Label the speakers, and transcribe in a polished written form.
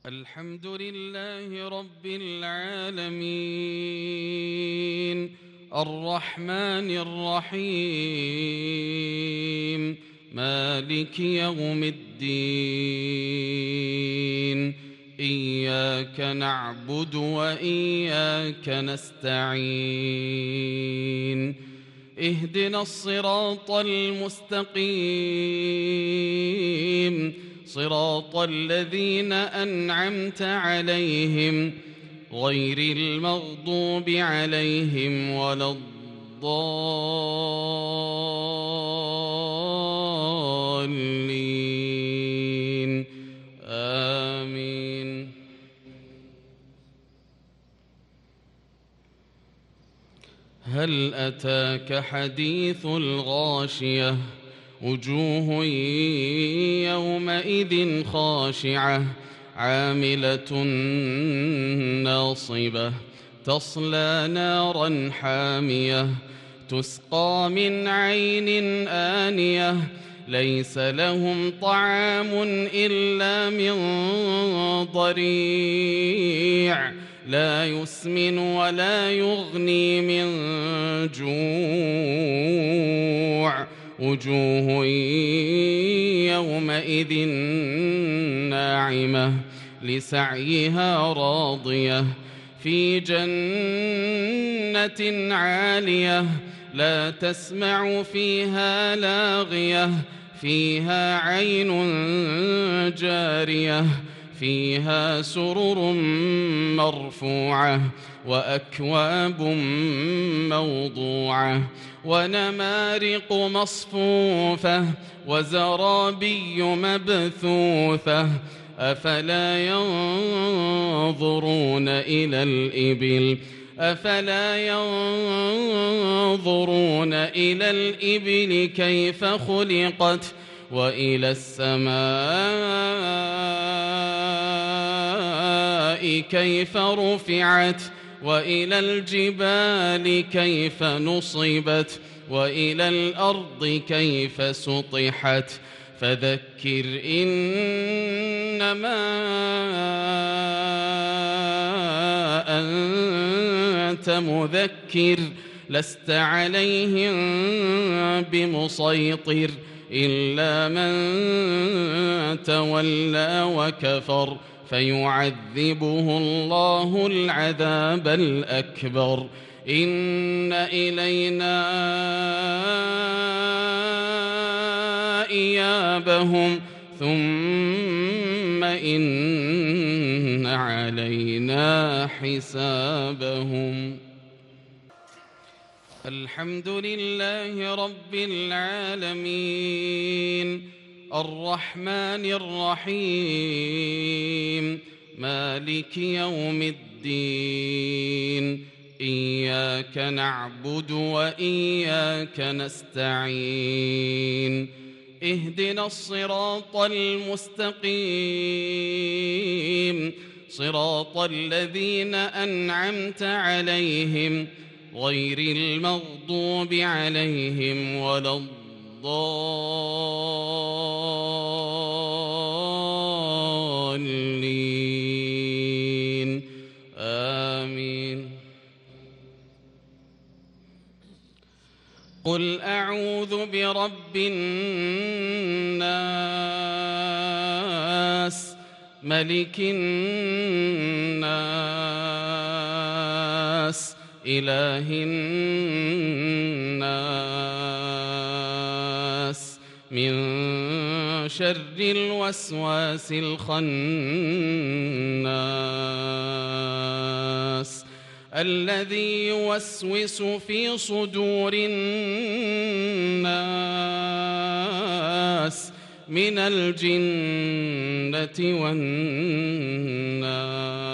Speaker 1: الحمد لله رب العالمين الرحمن الرحيم مالك يوم الدين إياك نعبد وإياك نستعين اهدنا الصراط المستقيم صراط الذين أنعمت عليهم غير المغضوب عليهم ولا الضالين آمين. هل أتاك حديث الغاشية وجوه يومئذ خاشعة عاملة ناصبة تصلى نارا حامية تسقى من عين آنية ليس لهم طعام إلا من ضريع لا يسمن ولا يغني من جوع وجوه يومئذ ناعمة لسعيها راضية في جنة عالية لا تسمع فيها لاغية فيها عين جارية فيها سرر مرفوعة وأكواب موضوعة ونمارق مصفوفة وزرابي مبثوثة أفلا ينظرون إلى الإبل كيف خلقت وإلى السماء كيف رفعت وإلى الجبال كيف نصبت وإلى الأرض كيف سطحت فذكر إنما أنت مذكر لست عليهم بمسيطر إلا من تولى وكفر فيعذبه الله العذاب الأكبر إن إلينا إيابهم ثم إن علينا حسابهم. الحمد لله رب العالمين الرحمن الرحيم مالك يوم الدين إياك نعبد وإياك نستعين اهدنا الصراط المستقيم صراط الذين أنعمت عليهم غير المغضوب عليهم ولا الضالين آمين. قل أعوذ برب الناس ملك الناس إله الناس من شر الوسواس الخناس الذي يوسوس في صدور الناس من الجنة والناس.